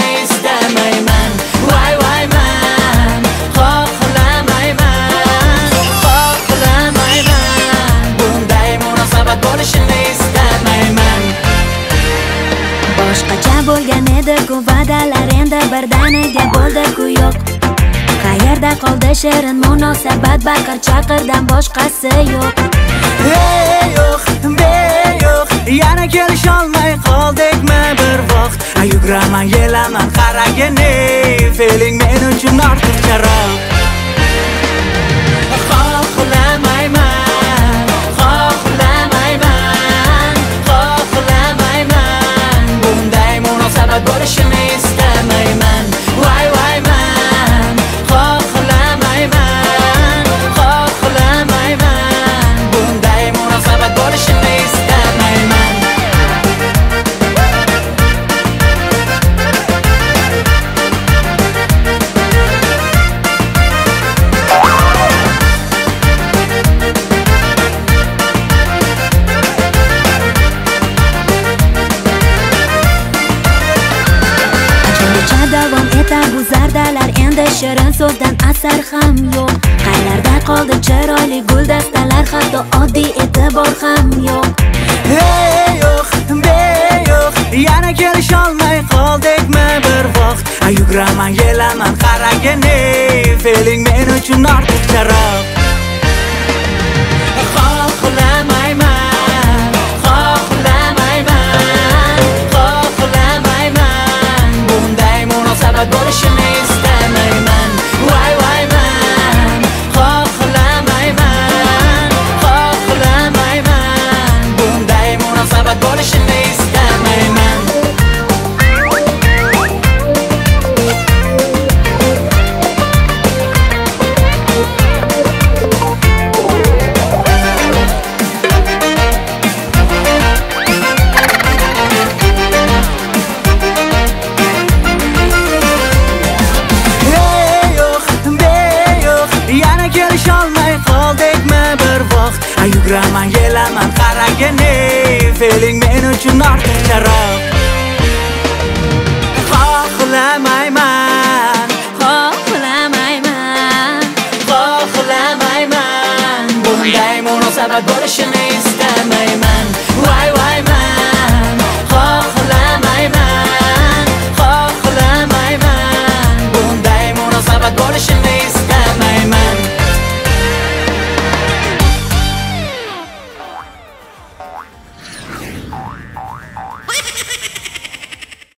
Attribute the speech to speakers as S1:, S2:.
S1: bo'lishini istamayman. Voy voy man, xohlamayman, xohlamayman. Bunday munosabat bo'lishini istamayman.
S2: Boshqacha bo'lgan edi ku va'dalar, endi birdaniga bo'ldi ku yo'q. Qayerda qoldi shirin munosabat, baqir chaqirdan boshqasi yo'q.
S1: Hey yo'q, yo'q, yana kelisholmay qoldikmi bir vaqt. Yuguraman, yelaman, qaragin, feeling men uchun ortiqcharoq. Xohlamayman, xohlamayman, xohlamayman. Bunday munosabat bo'lishini istamayman. Voy voy man, xohlamayman, xohlamayman. Bunday munosabat bo'lishini istamayman.
S2: Davom etar bu zardalar, endi shirin so'zdan asar ham yo'q. Qaylarda qoldi chiroyli guldastalar, hatto oddiy e'tibor ham yo'q.
S1: Hey yo'q, yo'q, yana kelisholmay qoldikmi bir vaqt. Yuguraman, yelaman, qaragin, feeling men uchun ortiqcharoq. Xohlamayman, xohlamayman, xohlamayman. Bunday munosabat bo'lishini istamayman. Voy voy man, xohlamayman, xohlamayman. Bunday munosabat bo'lishini istamayman. Yana kelisholmay qoldikmi bir vaqt. Yuguraman, yelaman, qaragin, feeling men uchun ortiqcharoq. Xohlamayman,
S2: Xohlamayman,
S1: xohlamayman. Bunday munosabat bo'lishini istamayman.